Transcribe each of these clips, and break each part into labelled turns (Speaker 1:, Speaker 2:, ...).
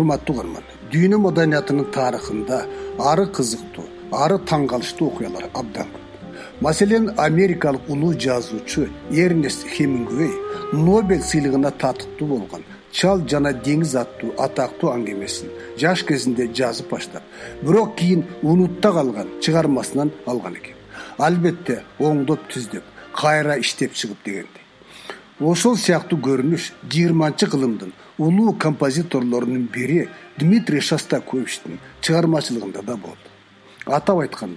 Speaker 1: урматтуу көрмөн. Дүйнө маданиятынын тарыхында ары кызыктуу, ары таң калыштуу окуялар абдан көп. Masalan, Amerikalık ulu жазуучу Эрнест Хемингуэй Нобель сыйлыгына татыктуу болгон Чал жана деңиз аттуу атактуу аңгемесин жаш кезинде жазып баштап, бирок кийин унутта калган чыгармасынан алган экен. Албетте, оңдоп түздүп, кайра иштеп чыгып дегендей. Ошол сыяктуу көрүнүш 20-кылымдын улуу композиторлорунун бири Дмитрий Шостаковичтин чыгармачылыгында да болду. Атап айтканда,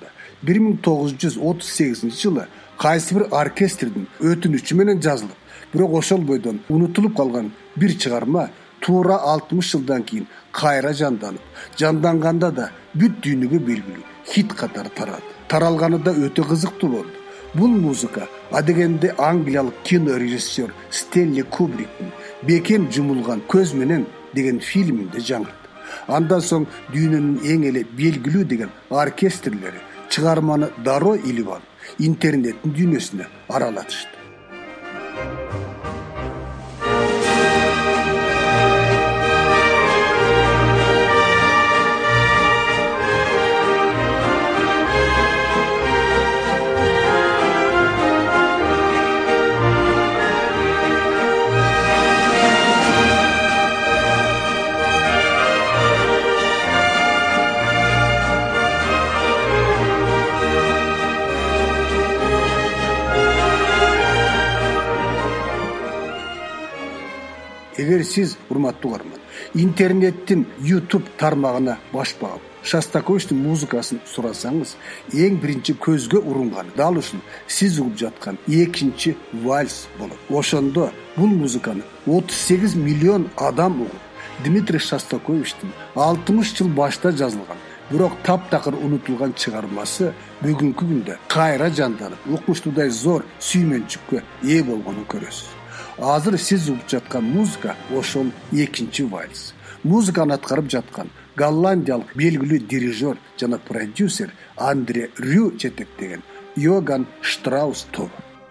Speaker 1: 1938 жылы кайсы бир оркестрдин өтүнүчү менен жазылып, бирок ошол бойдон унутулуп калган бир чыгарма туура 60 жылдан кийин кайра жанданганда да бүт дүйнөгө белгилүү хит катары тарады. Таралганы да өтө кызыктуу болду. Бул музыка адегенде англиялык кинорежиссер Стэнли Кубриктин «Бекем жумулган көз менен» деген фильминде жаңырды. Андан соң дүйнөнүн эң эле белгилүү деген оркестрлери чыгарманы дароо илип алып, интернеттин дүйнөсүнө аралатышты. Эгер сиз, урматтуу көрөрмөн, интернеттин YouTube тармагына баш багып, Шостаковичтин музыкасын сурасаңыз, эң биринчи көзгө урунганы дал ушул сиз угуп жаткан экинчи вальс болот. Ошондо бул музыканы 38 миллион адам угуп, Дмитрий Шостаковичтин 60 жыл башта жазылган, бирок таптакыр унутулган чыгармасы бүгүнкү күндө кайра жанданып, укмуштуудай зор сүймөнчүккө ээ болгонун көрөсүз. Азыр сиз угуп жаткан музыка ошол экинчи вальс. Музыканы аткарып жаткан голландиялык белгилүү дирижер жана продюсер Андре Рю жетектеген Йоган Штраус тобу.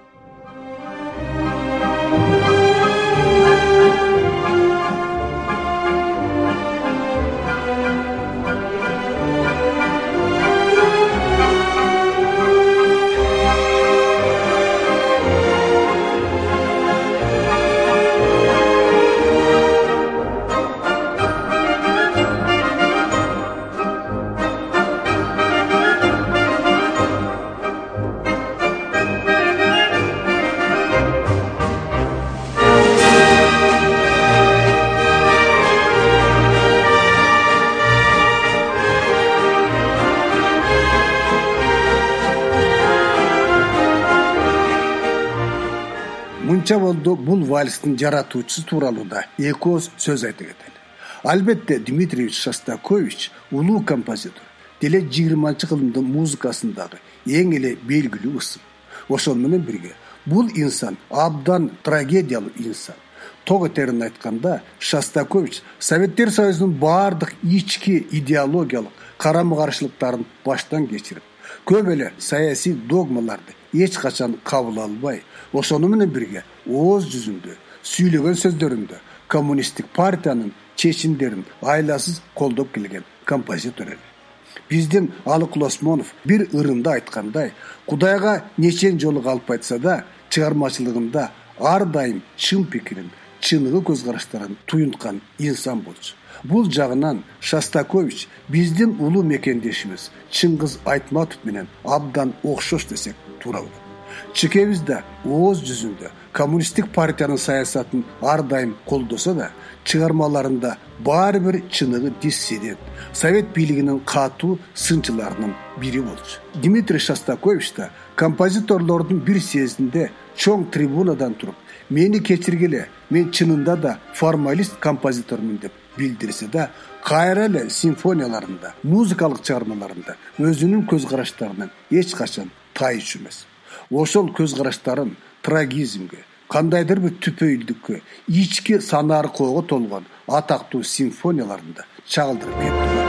Speaker 1: Мынча болду бул вальстин жаратуучусу тууралуу да эки ооз сөз айта кетели. Албетте, Дмитрий Шостакович улуу композитор. Деле 20-кылымдын музыкасындагы эң эле белгилүү ысым. Ошол менен бирге бул инсан абдан трагедиялуу инсан. Тоо терин айтканда, Шостакович Советтер Союзунун баардык ички идеологиялык карама-каршылыктарын баштан кечирип, көп эле саясий догмаларды эч качан кабыл албай, ошону менен бирге ооз жүзүндө, сүйлөгөн сөздөрүндө коммунисттик партиянын чечимдерин айласыз колдоп келген композитор эле. Биздин Алык Лосмонов бир ырында айткандай, Кудайга нечен жолу калп айтса да, чыгармачылыгында ар дайым чын пикирин, чыныгы көз караштарын туюнткан инсан болчу. Бул жагынан Шостакович биздин улуу мекендешибиз Чыңгыз Айтматов менен абдан окшош десек туура болот. Чекебиз да ооз жүзүндө коммунисттик партиянын саясатын ар дайым колдосо да, чыгармаларында баары бир чыныгы диссидент, совет бийлигинин катуу сынчыларынын бири болчу. Дмитрий Шостакович да композиторлордун бир съездинде чоң трибунадан туруп, мени кечиргиле, мен чынында да формалист композитормун деп билдирсе да, кайра эле симфонияларында, музыкалык чыгармаларында өзүнүн көз караштарынан эч качан тайыш эмес. Ошол көз караштарын трагизмге, кандайдыр бир түпөйүлдүккө, ички санааркоого толгон атактуу симфонияларында чагылдырып кетти.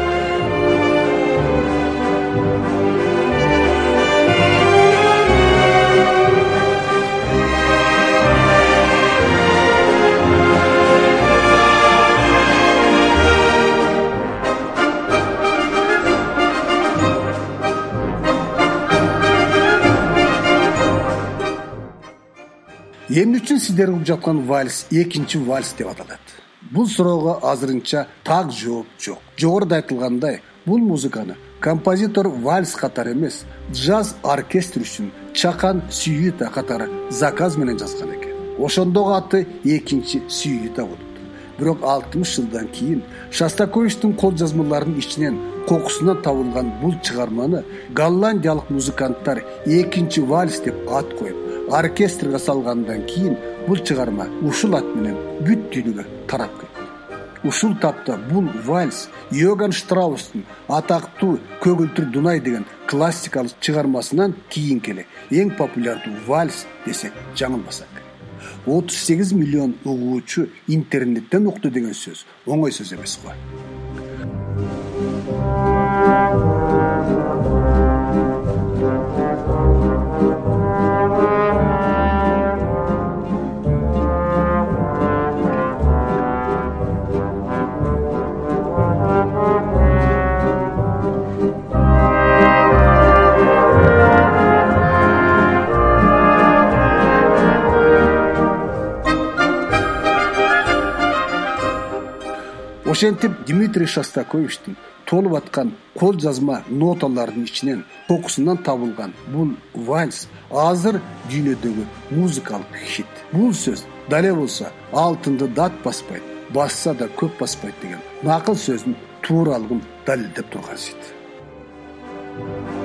Speaker 1: Эмне үчүн сиздер угуп жаткан вальс экинчи вальс деп аталат? Бул суроого азырынча так жооп жок. Жогоруда айтылгандай, бул музыканы композитор вальс катары эмес, джаз оркестр үчүн чакан сюита катары заказ менен жазган экен. Ошондогу аты экинчи сюита болуптур. Бирок 60 жылдан кийин Шостаковичтин кол жазмаларынын ичинен кокусунан табылган бул чыгарманы голландиялык музыканттар экинчи вальс деп ат коюп, оркестрге салгандан кийин бул чыгарма ушул ат менен бүт дүйнөгө тарап кетти. Ушул тапта бул вальс Йоган Штраустун атактуу Көгүлтүр Дунай деген классикалык чыгармасынан кийинки эле эң популярдуу вальс десек жаңылбасак. 38 миллион угуучу интернеттен укту деген сөз оңой сөз эмес го. Ошентип Дмитрий Шостаковичтин толуп аткан кол жазма ноталарынын ичинен кокусунан табылган бул вальс азыр дүйнөдөгү музыкалык хит. Бул сөз дале болсо алтынды дат баспайт, басса да көп баспайт деген накыл сөздүн тууралыгын далилдеп турган сыйт.